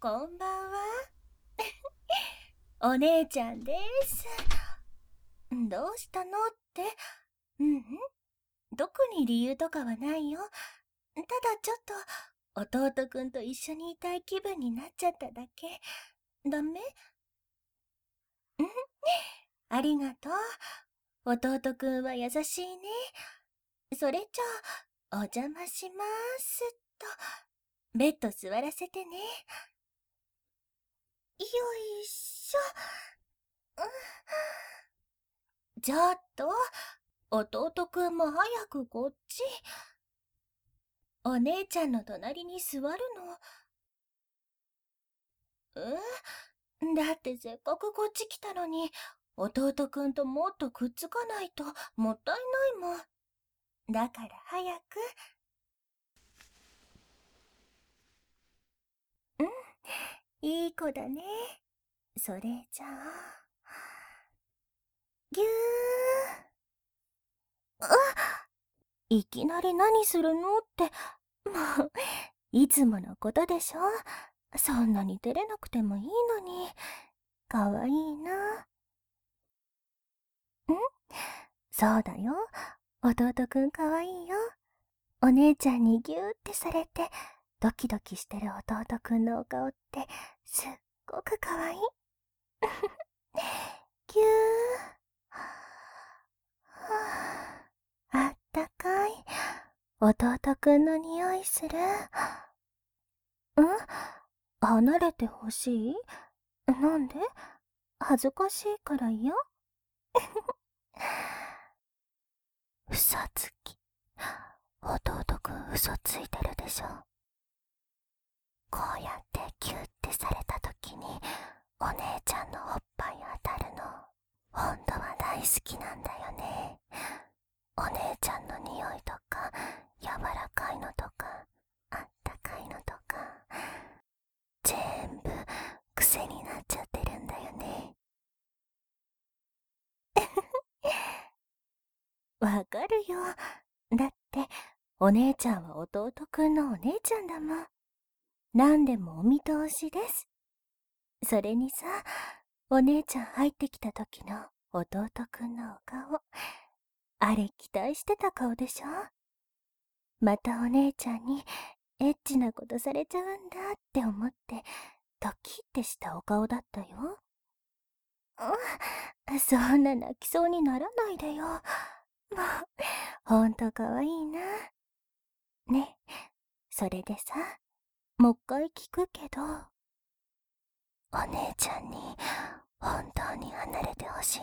こんばんは。お姉ちゃんです。どうしたのって。うん、特に理由とかはないよ。ただちょっと弟くんと一緒にいたい気分になっちゃっただけ。ダメ？うん、ありがとう。弟くんは優しいね。それじゃあ、お邪魔しますと。ベッド座らせてね。よいしょ。ちょっと、弟くんも早くこっち。お姉ちゃんの隣に座るの。だってせっかくこっち来たのに、弟くんともっとくっつかないともったいないもん。だから早く。うん、いい子だね。それじゃあ、ぎゅー。いきなり何するのって、もう、いつものことでしょ。そんなに照れなくてもいいのに。かわいいな。そうだよ。弟くんかわいいよ。お姉ちゃんにぎゅーってされて、ドキドキしてる弟くんのお顔ってすっごくかわいい。ぎゅー。はあ、あったかい。弟くんの匂いする。離れてほしい？なんで？恥ずかしいから嫌？嘘つき。弟くん嘘ついてるでしょ。こうやってギュッてされた時にお姉ちゃんのおっぱい当たるの、ほんとは大好きなんだよね。お姉ちゃんの匂いとか柔らかいのとかあったかいのとか全部癖になっちゃってるんだよね。わかるよ。だってお姉ちゃんは弟くんのお姉ちゃんだもん。何でもお見通しです。それにさ、お姉ちゃん入ってきた時の弟くんのお顔、あれ期待してた顔でしょ。またお姉ちゃんにエッチなことされちゃうんだって思ってドキッてしたお顔だったよ。そんな泣きそうにならないでよ。もうほんとかわいいな。ね、それでさ、もう一回聞くけど、お姉ちゃんに本当に離れてほしい？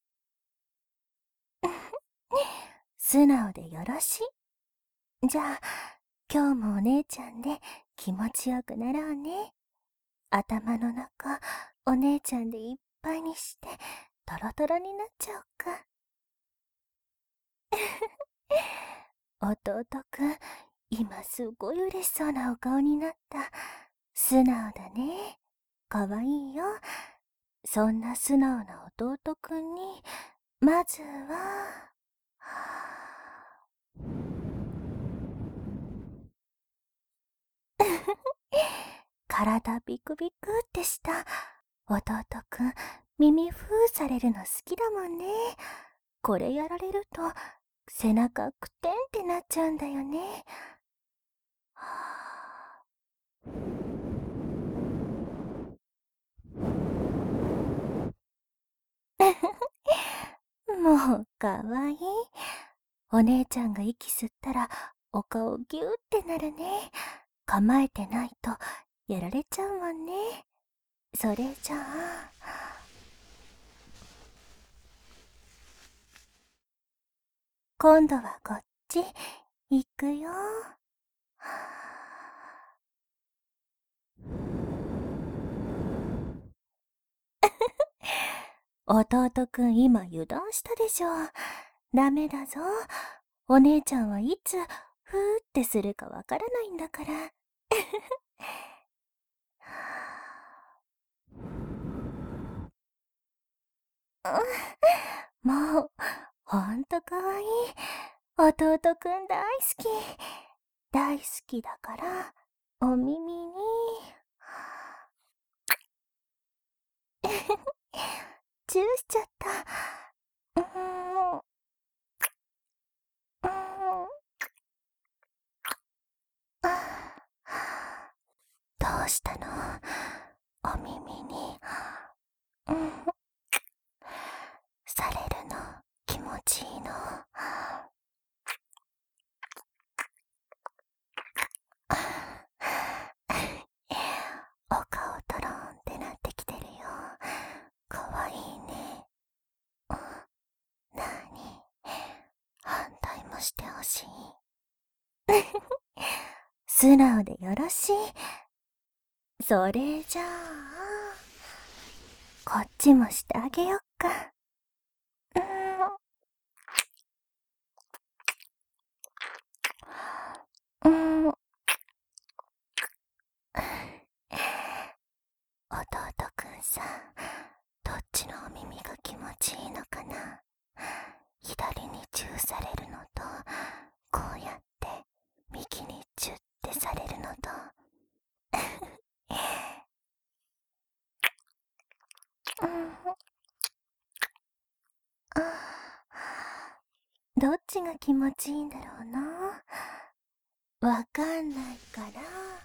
素直でよろしい。じゃあ、今日もお姉ちゃんで気持ちよくなろうね。頭の中、お姉ちゃんでいっぱいにして、トロトロになっちゃおうか。弟くん、今すごい嬉しそうなお顔になった。素直だね。かわいいよ。そんな素直な弟くんに、まずは、体ビクビクってした弟くん、耳ふーされるの好きだもんね。これやられると背中くてんってなっちゃうんだよね。はあ、もうかわいい。お姉ちゃんが息吸ったらお顔ギューってなるね。構えてないとやられちゃうもんね。それじゃあ、今度はこっち行くよ。弟くん今油断したでしょ。ダメだぞ。お姉ちゃんはいつふーってするかわからないんだから。もう、ほんとかわいい。弟くん大好き。大好きだから、お耳に。 チューしちゃった。うーん、うーん、どうしたの？お耳に、うん、されるの気持ちいいの？お顔トロンってなってきてるよ。かわいいね。なに、反対もしてほしい？素直でよろしい。それじゃあ、こっちもしてあげよっか。うーん、うーん。弟くんさ、どっちのお耳が気持ちいいのかな？左にチューされるのと、こうやって右にチュッてされるのと。うん、どっちが気持ちいいんだろうな。わかんないから、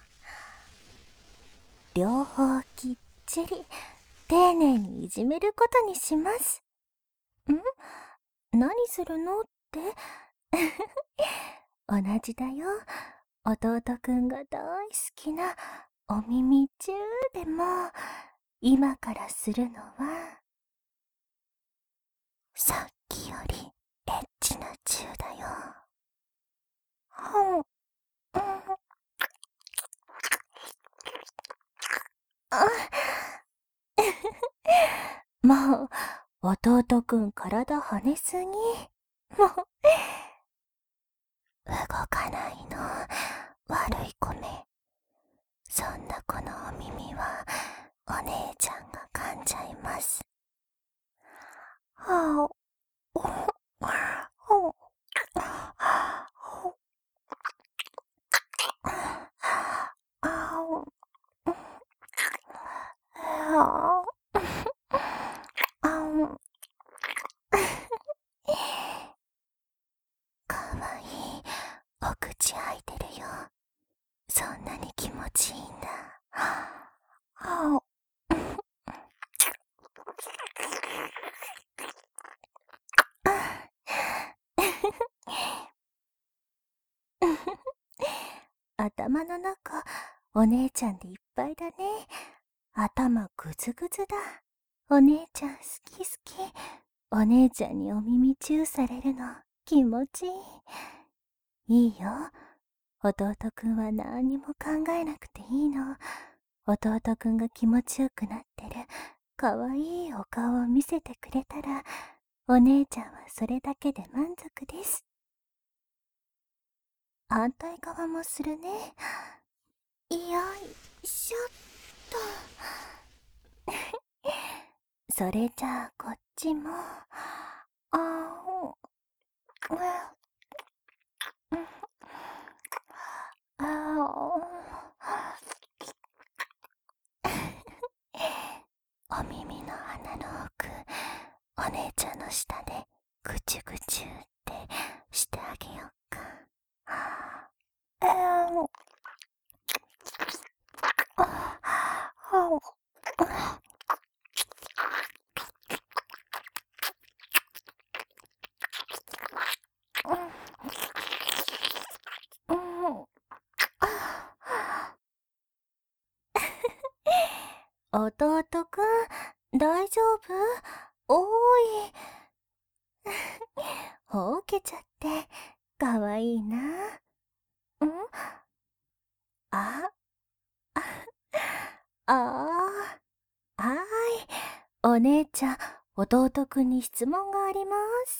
両方きっちり丁寧にいじめることにします。何するのって？同じだよ。弟くんが大好きなお耳チューでも、今からするのは、さっきよりエッチなチューだよ。うん、うん、もう、弟くん体跳ねすぎ。もう、動かないの。悪い子め。そんな子のお耳は、お姉ちゃんが噛んじゃいます。はかわいい。お口開いてるよ。そんなに気持ちいいんだ。頭の中、お姉ちゃんでいっぱいだね。頭ぐずぐずだ。お姉ちゃん好き好き。お姉ちゃんにお耳チューされるの気持ちいい。いいよ。弟くんは何にも考えなくていいの。弟くんが気持ちよくなってるかわいいお顔を見せてくれたら、お姉ちゃんはそれだけで満足です。反対側もするね。よいしょっと。それじゃあこっちも。あー、うん、あお耳の穴の奥、お姉ちゃんの下でぐちゅぐちゅってしてあげよっか。弟くん、大丈夫？おーい。ほうけちゃって、かわいいな。あ、あはーい。お姉ちゃん、弟くんに質問があります。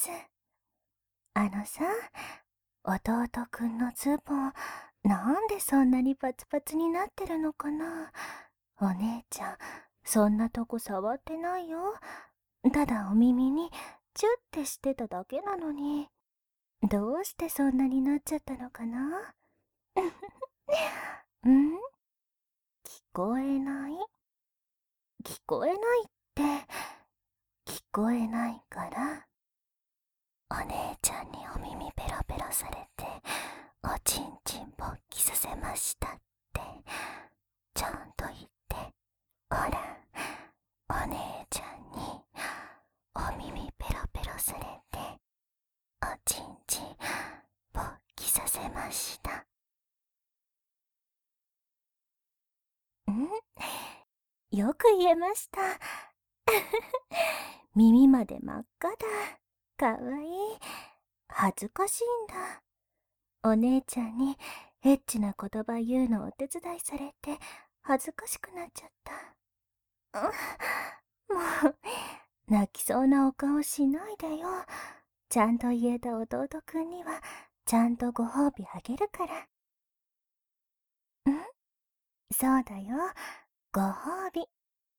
あのさ、弟くんのズボン、なんでそんなにパツパツになってるのかな？お姉ちゃん、そんなとこ触ってないよ。ただお耳にチュッてしてただけなのに。どうしてそんなになっちゃったのかな？ん？聞こえない？聞こえないって聞こえないから、お姉ちゃんにお耳ペロペロされておちんちん勃起させましたってちゃんと言って。ほら、お姉ちゃんにお耳ペロペロされておちんちん勃起させました。よく言えました。耳まで真っ赤だ。かわいい。恥ずかしいんだ。お姉ちゃんにエッチな言葉言うのをお手伝いされて恥ずかしくなっちゃった。もう、泣きそうなお顔しないでよ。ちゃんと言えた弟くんにはちゃんとご褒美あげるから。そうだよ。ご褒美。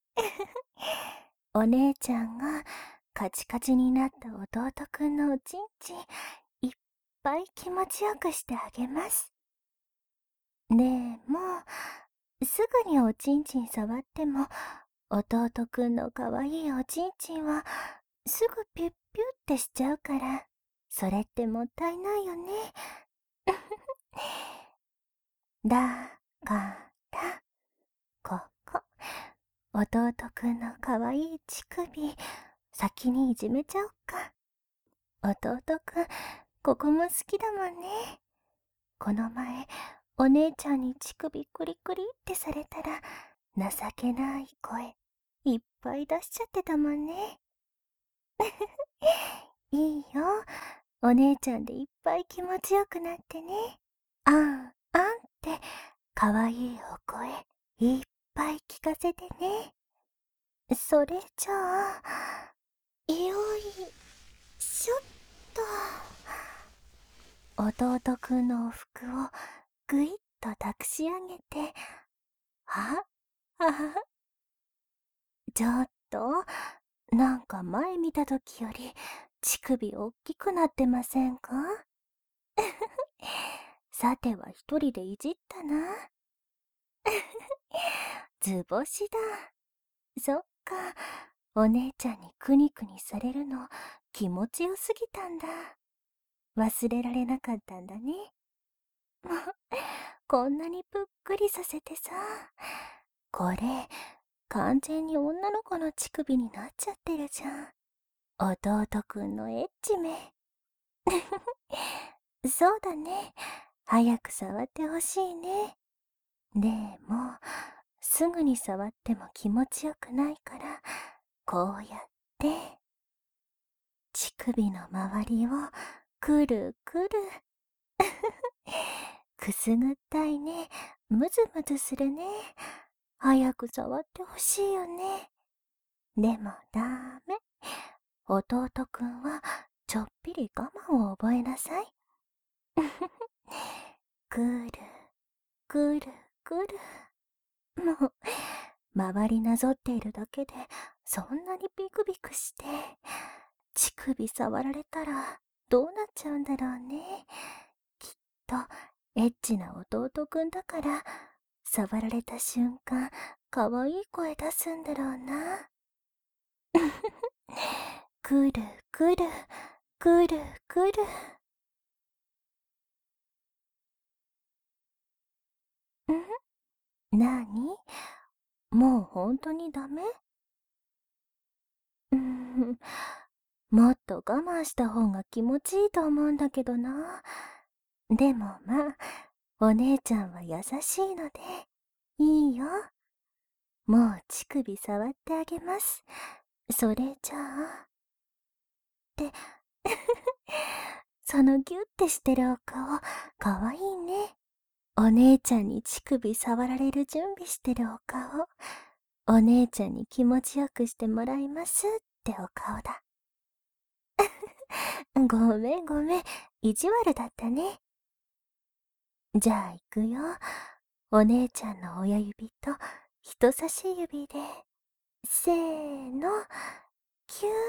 お姉ちゃんがカチカチになった弟くんのおちんちんいっぱい気持ちよくしてあげます。でも、すぐにおちんちん触っても弟くんのかわいいおちんちんはすぐピュッピュッってしちゃうから、それってもったいないよね。だから、ここ、弟くんのかわいい乳首、先にいじめちゃおっか。弟くん、ここも好きだもんね。この前、お姉ちゃんに乳首クリクリってされたら、情けない声、いっぱい出しちゃってたもんね。いいよ。お姉ちゃんでいっぱい気持ちよくなってね。あん、あんって、かわいいお声、いっぱい聞かせてね。それじゃあ、よいしょっと。弟くんのお服をぐいっと抱きし上げて、あ、あは、ちょっと、なんか前見た時より乳首おっきくなってませんか？さては一人でいじったな。図星だ。そっか。お姉ちゃんにくにくにされるの気持ちよすぎたんだ。忘れられなかったんだね。もう、こんなにぷっくりさせてさ。これ、完全に女の子の乳首になっちゃってるじゃん。弟くんのエッチめ。そうだね。早く触ってほしいね。でも、すぐに触っても気持ちよくないから、こうやって、乳首の周りをくるくる。くすぐったいね。むずむずするね。早く触ってほしいよね。でもダメ。弟くんはちょっぴり我慢を覚えなさい。くる、くる、くる。もう、周りなぞっているだけで、そんなにビクビクして、乳首触られたら、どうなっちゃうんだろうね。きっと、エッチな弟くんだから、触られた瞬間、かわいい声出すんだろうな。くる、くる、くる、くる。なに？もう本当にダメ？もっと我慢した方が気持ちいいと思うんだけどな。でもまあ、お姉ちゃんは優しいので、いいよ。もう乳首触ってあげます。それじゃあ。ってそのギュッてしてるお顔、かわいいね。お姉ちゃんに乳首触られる準備してるお顔。お姉ちゃんに気持ちよくしてもらいますってお顔だ。ごめんごめん、意地悪だったね。じゃあ行くよ。お姉ちゃんの親指と人差し指で、せーの、キュー。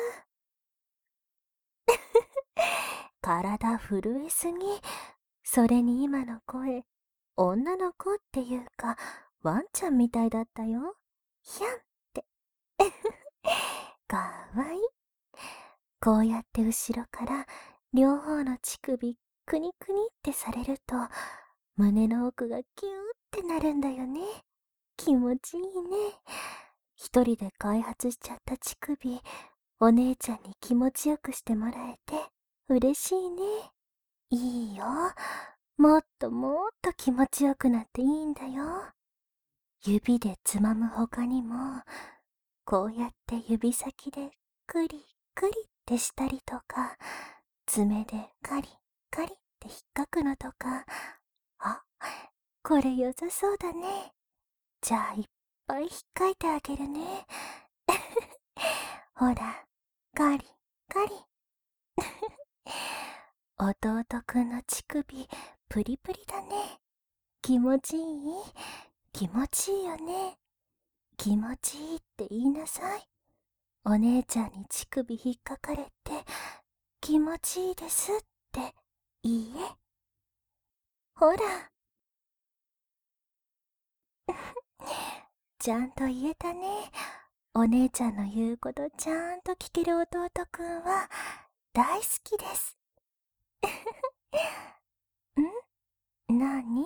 体震えすぎ。それに今の声、女の子っていうか、ワンちゃんみたいだったよ。ひゃんって。 かわいい。こうやって後ろから両方の乳首くにくにってされると、胸の奥がキューってなるんだよね。気持ちいいね。一人で開発しちゃった乳首、お姉ちゃんに気持ちよくしてもらえて嬉しいね。いいよ。もっともっと気持ちよくなっていいんだよ。指でつまむ他にも、こうやって指先でクリクリってしたりとか、爪でカリカリって引っかくのとか、あ、これ良さそうだね。じゃあいっぱい引っかいてあげるね。ほら、カリカリ。弟くんの乳首、プリプリだね。気持ちいい？気持ちいいよね。気持ちいいって言いなさい。お姉ちゃんに乳首引っかかれて、気持ちいいですっていいえ。ほら。ちゃんと言えたね。お姉ちゃんの言うことちゃんと聞ける弟くんは大好きです。なに？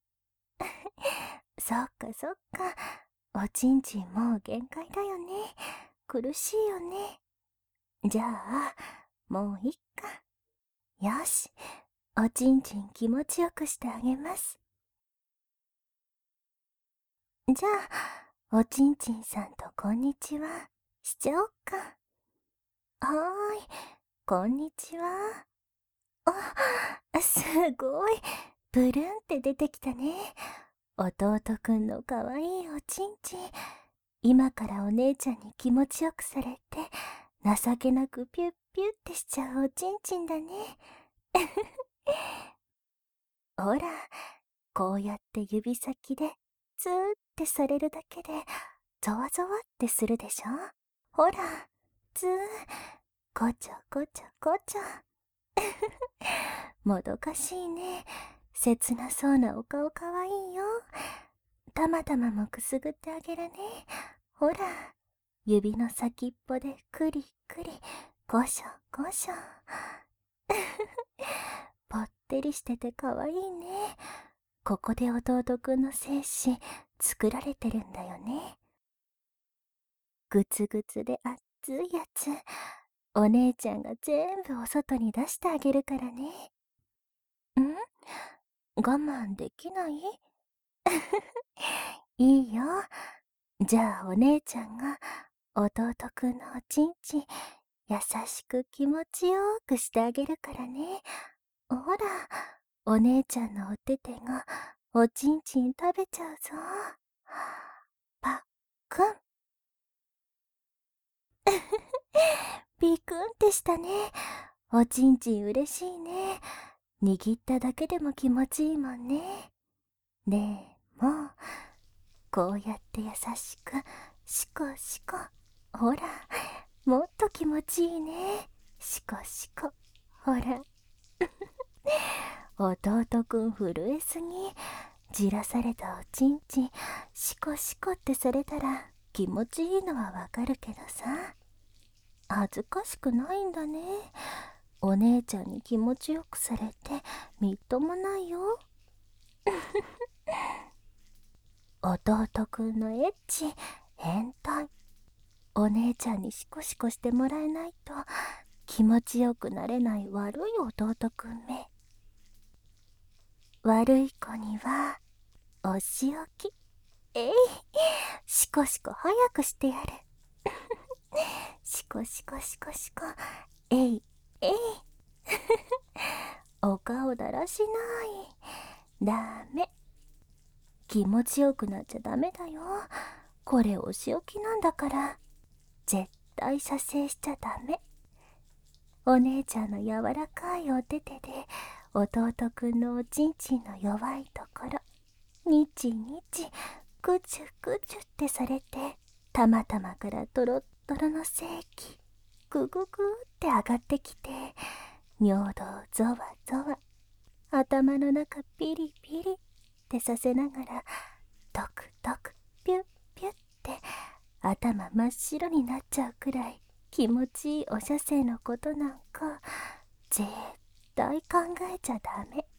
そっかそっか。おちんちんもう限界だよね。苦しいよね。じゃあ、もういっか。よし。おちんちん気持ちよくしてあげます。じゃあ、おちんちんさんとこんにちはしちゃおっか。はーい、こんにちは。あ、すごい。ブルンって出てきたね。弟くんのかわいいおちんちん。今からお姉ちゃんに気持ちよくされて、情けなくピュッピュッってしちゃうおちんちんだね。ほら、こうやって指先でツーってされるだけで、ゾワゾワってするでしょ。ほら、ツー、こちょこちょこちょ。もどかしいね。切なそうなお顔かわいいよ。たまたまもくすぐってあげるね。ほら、指の先っぽでクリクリ、ゴショゴショ。ぽってりしててかわいいね。ここで弟くんの精子作られてるんだよね。グツグツで熱いやつ。お姉ちゃんが全部お外に出してあげるからね。我慢できない？いいよ。じゃあお姉ちゃんが弟くんのおちんちん優しく気持ちよくしてあげるからね。ほら、お姉ちゃんのお手手がおちんちん食べちゃうぞ。パックン。ビクンってしたね。おちんちん嬉しいね。握っただけでも気持ちいいもんね。でも、こうやって優しく、シコシコ。ほら、もっと気持ちいいね。シコシコ。ほら。弟くん震えすぎ。じらされたおちんちん、シコシコってされたら気持ちいいのはわかるけどさ。恥ずかしくないんだね。お姉ちゃんに気持ちよくされてみっともないよ。弟くんのエッチ変態。お姉ちゃんにシコシコしてもらえないと気持ちよくなれない悪い弟くんめ。悪い子にはお仕置き。えい、シコシコ早くしてやる。シコシコシコシコ、えいえい。お顔だらしない。ダメ。気持ちよくなっちゃダメだよ。これお仕置きなんだから。絶対射精しちゃダメ。お姉ちゃんの柔らかいお手手で弟くんのおちんちんの弱いところ、ニチニチ、クチュクチュってされて、たまたまからトロットロの精気、グググって上がってきて、尿道ゾワゾワ、頭の中ピリピリってさせながら、トクトクピュッピュッって頭真っ白になっちゃうくらい気持ちいいお射精のことなんか絶対考えちゃダメ。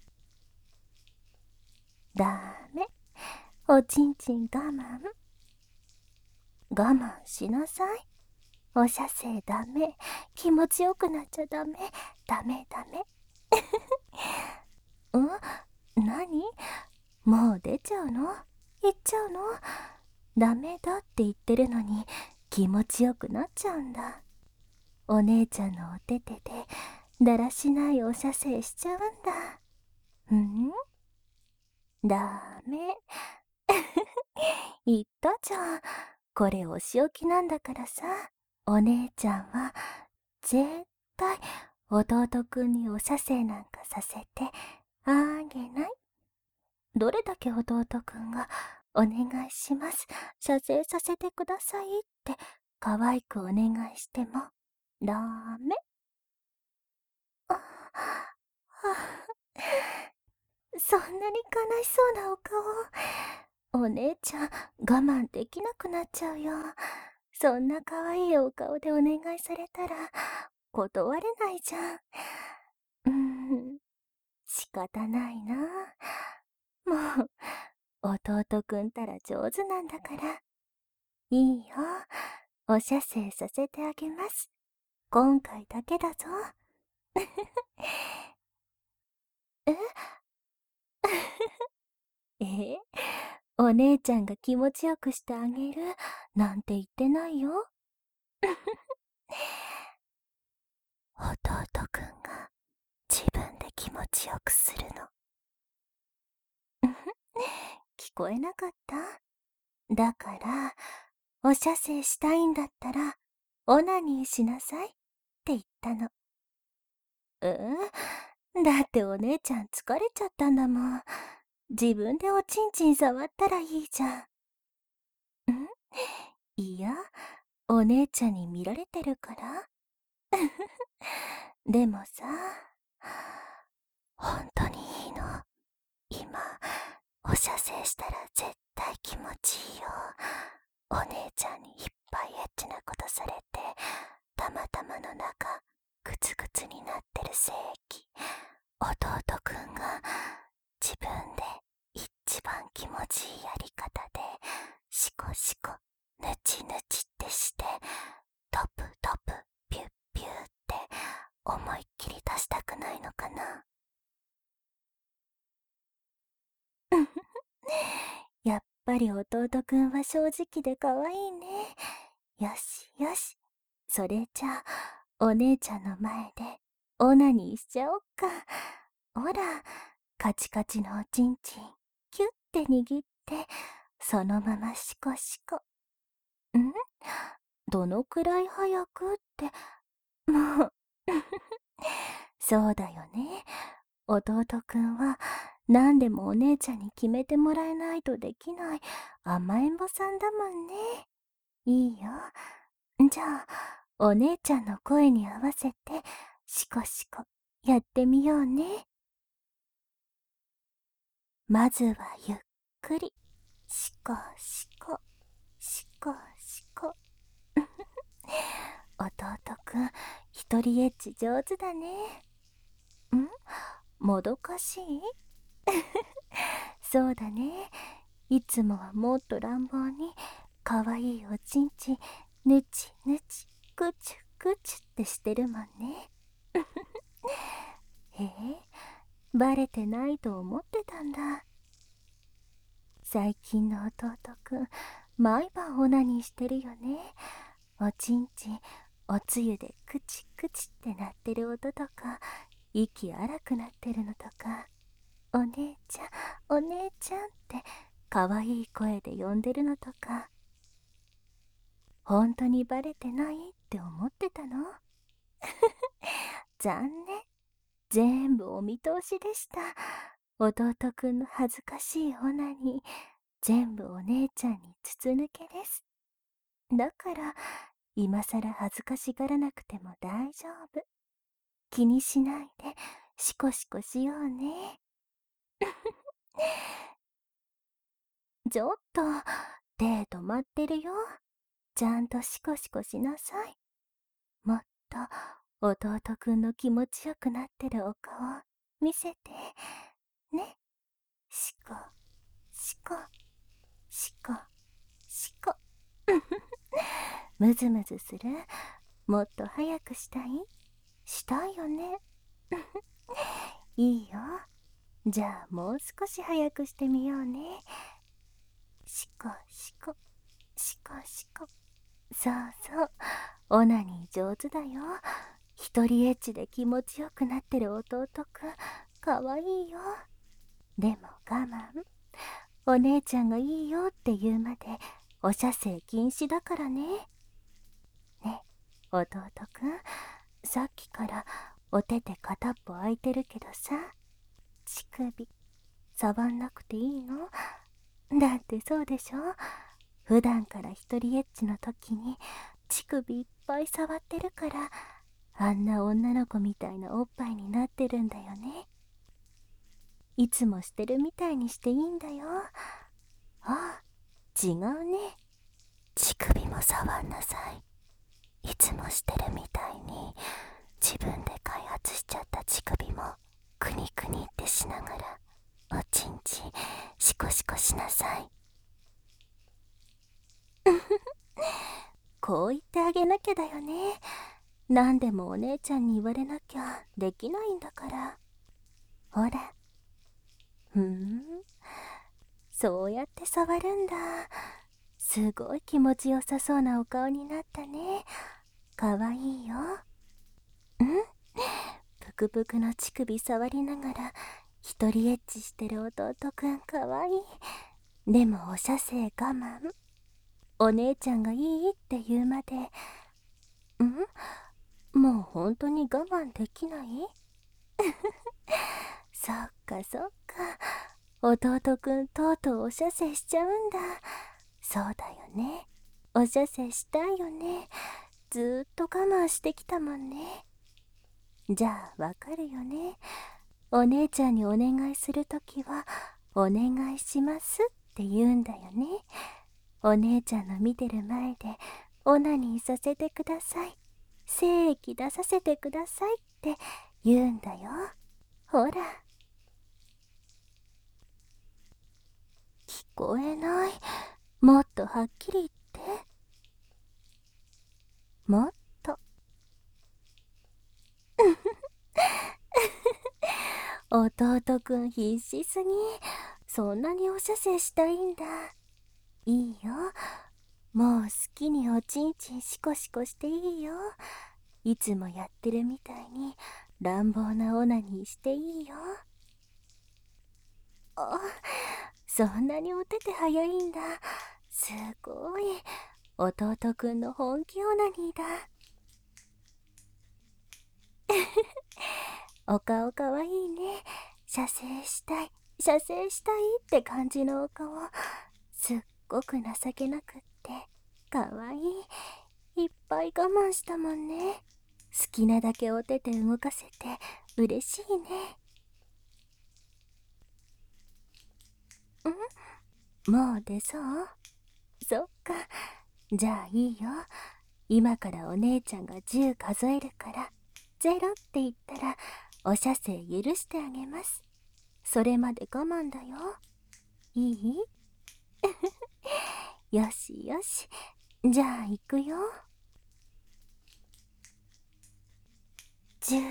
ダメ。おちんちん我慢。我慢しなさい。お射精ダメ。気持ちよくなっちゃダメ。ダメダメ。うん？何？もう出ちゃうの？行っちゃうの？ダメだって言ってるのに気持ちよくなっちゃうんだ。お姉ちゃんのお手手でだらしないお射精しちゃうんだ。ダメ。言ったじゃん。これお仕置きなんだからさ。お姉ちゃんは絶対弟くんにお射精なんかさせてあげない。どれだけ弟くんがお願いします、射精させてくださいって可愛くお願いしてもダメ。あそんなに悲しそうなお顔。お姉ちゃん我慢できなくなっちゃうよ。そんな可愛いお顔でお願いされたら断れないじゃん。仕方ないな。もう弟くんたら上手なんだから。いいよ。お射精させてあげます。今回だけだぞ。ええお姉ちゃんが気持ちよくしてあげるなんて言ってないよ。弟くんが自分で気持ちよくするの。聞こえなかった？だから、お射精したいんだったら、オナニーしなさいって言ったの。だってお姉ちゃん疲れちゃったんだもん。自分でおちんちん触ったらいいじゃん。いや、お姉ちゃんに見られてるから。でもさ、本当にいいの。今、お射精したら絶対気持ちいいよ。お姉ちゃんにいっぱいエッチなことされて、たまたまの中、グツグツになってる精液。弟くんが自分で一番気持ちいいやり方で、シコシコ、ヌチヌチってして、トプトプ、ピュッピュッって思いっきり出したくないのかな。やっぱり弟くんは正直で可愛いね。よしよし。それじゃあ、お姉ちゃんの前でオナニーしちゃおっか。ほら、カチカチのおちんちん、キュッて握って、そのままシコシコ。ん？どのくらい早くって、もうそうだよね。弟くんは何でもお姉ちゃんに決めてもらえないとできない甘えん坊さんだもんね。いいよ。じゃあ、お姉ちゃんの声に合わせてシコシコやってみようね。まずはゆっくり。シコシコ、シコシコ。弟くん、一人エッチ上手だね。もどかしい？そうだね。いつもはもっと乱暴に、かわいいおちんちん、ぬちぬち、くちゅくちゅってしてるもんね。へえ、バレてないと思ってたんだ。最近の弟くん、毎晩オナニーしてるよね。おちんちん、おつゆでクチクチって鳴ってる音とか、息荒くなってるのとか、お姉ちゃん、お姉ちゃんって可愛い声で呼んでるのとか、本当にバレてないって思ってたの？残念。全部お見通しでした。弟くんの恥ずかしいオナニー、全部お姉ちゃんに筒抜けです。だから、今さら恥ずかしがらなくても大丈夫。気にしないで、シコシコしようね。ちょっと、手止まってるよ。 ちゃんとシコシコしなさい。もっと弟くんの気持ちよくなってるお顔見せて。ね。シコ、シコ、シコ、シコ。ムズムズする？もっと早くしたい？したいよね。いいよ。じゃあもう少し早くしてみようね。シコシコ、シコシコ。そうそう。オナニー上手だよ。一人エッチで気持ちよくなってる弟くん、かわいいよ。でも我慢。お姉ちゃんがいいよって言うまでお射精禁止だからね。ね、弟くん、さっきからお手手片っぽ空いてるけどさ、乳首触んなくていいの？だってそうでしょ？普段から一人エッチの時に乳首いっぱい触ってるから、あんな女の子みたいなおっぱいになってるんだよね。いつもしてるみたいにしていいんだよ。ああ、違うね。乳首も触んなさい。いつもしてるみたいに自分で開発しちゃった乳首もクニクニってしながらおちんちんシコシコしなさい。こう言ってあげなきゃだよね。何でもお姉ちゃんに言われなきゃできないんだから。ほら。そうやって触るんだ。すごい気持ちよさそうなお顔になったね。かわいいよ。ぷくぷくの乳首触りながら一人エッチしてる弟くんかわいい。でもお射精我慢。お姉ちゃんがいいって言うまで。もう本当に我慢できない？そっかそっか。弟くんとうとうお射精しちゃうんだ。そうだよね。お射精したいよね。ずーっと我慢してきたもんね。じゃあわかるよね。お姉ちゃんにお願いするときはお願いしますって言うんだよね。お姉ちゃんの見てる前でオナニーさせてください、精液出させてくださいって言うんだよ。ほら。聞こえない？もっとはっきり言って。もっと。弟くん必死すぎ。そんなにお射精したいんだ。いいよ。もう好きにおちんちんシコシコしていいよ。いつもやってるみたいに乱暴なオナニーしていいよ。あ、そんなにお手手早いんだ。すごい。弟くんの本気オナニーだ。お顔かわいいね。射精したい、射精したいって感じのお顔。すっごく情けなくってかわいい。いっぱい我慢したもんね。好きなだけお手手動かせて嬉しいね。もう出そう？そっか。じゃあいいよ。今からお姉ちゃんが10数えるから、0って言ったらお射精許してあげます。それまで我慢だよ。いい？よしよし。じゃあ行くよ。10。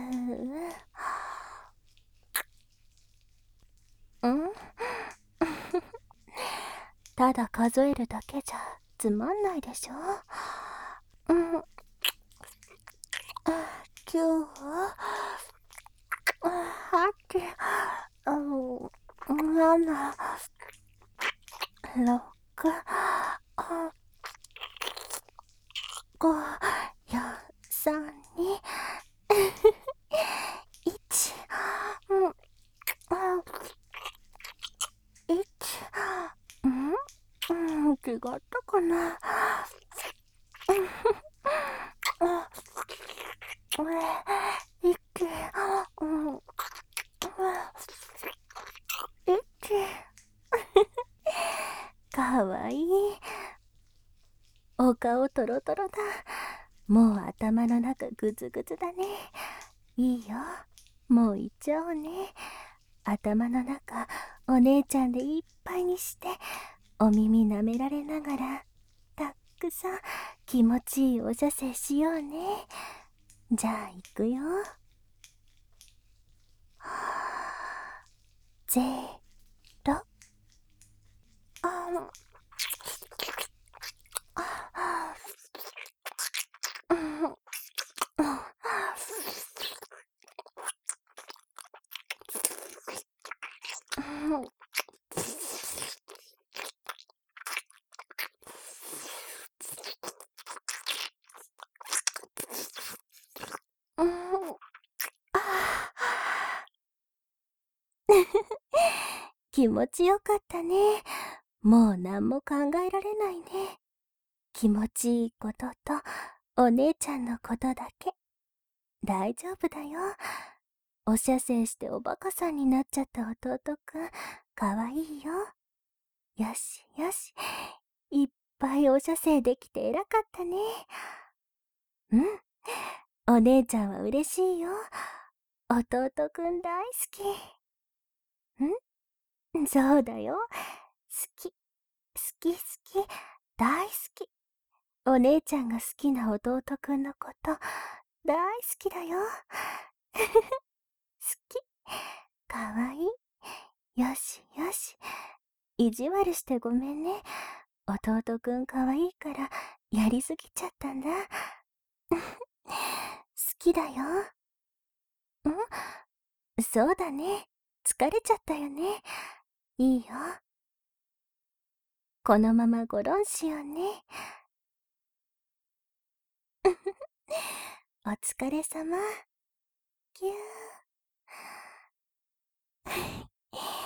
ただ数えるだけじゃつまんないでしょ。9、8、7、6、5、4、3、2、1、違ったかな。息、かわいい。お顔トロトロだ。もう頭の中グズグズだね。いいよ。もう行っちゃおうね。頭の中、お姉ちゃんでいっぱいにして、お耳舐められながら、たっくさん気持ちいいお射精しようね。じゃあ行くよ。ゼロ。あ気持ちよかったね。もう何も考えられないね。気持ちいいこととお姉ちゃんのことだけ。大丈夫だよ。お射精しておバカさんになっちゃった弟くん、かわいいよ。よしよし。いっぱいお射精できて偉かったね。うん。お姉ちゃんは嬉しいよ。弟くん大好き。そうだよ。好き、好き好き、大好き。お姉ちゃんが好きな弟くんのこと大好きだよ。好き。かわいい。よしよし。意地悪してごめんね。弟くんかわいいからやりすぎちゃったんだ。好きだよ。そうだね。疲れちゃったよね。いいよ。このままごろんしようね。お疲れさま。ぎゅー。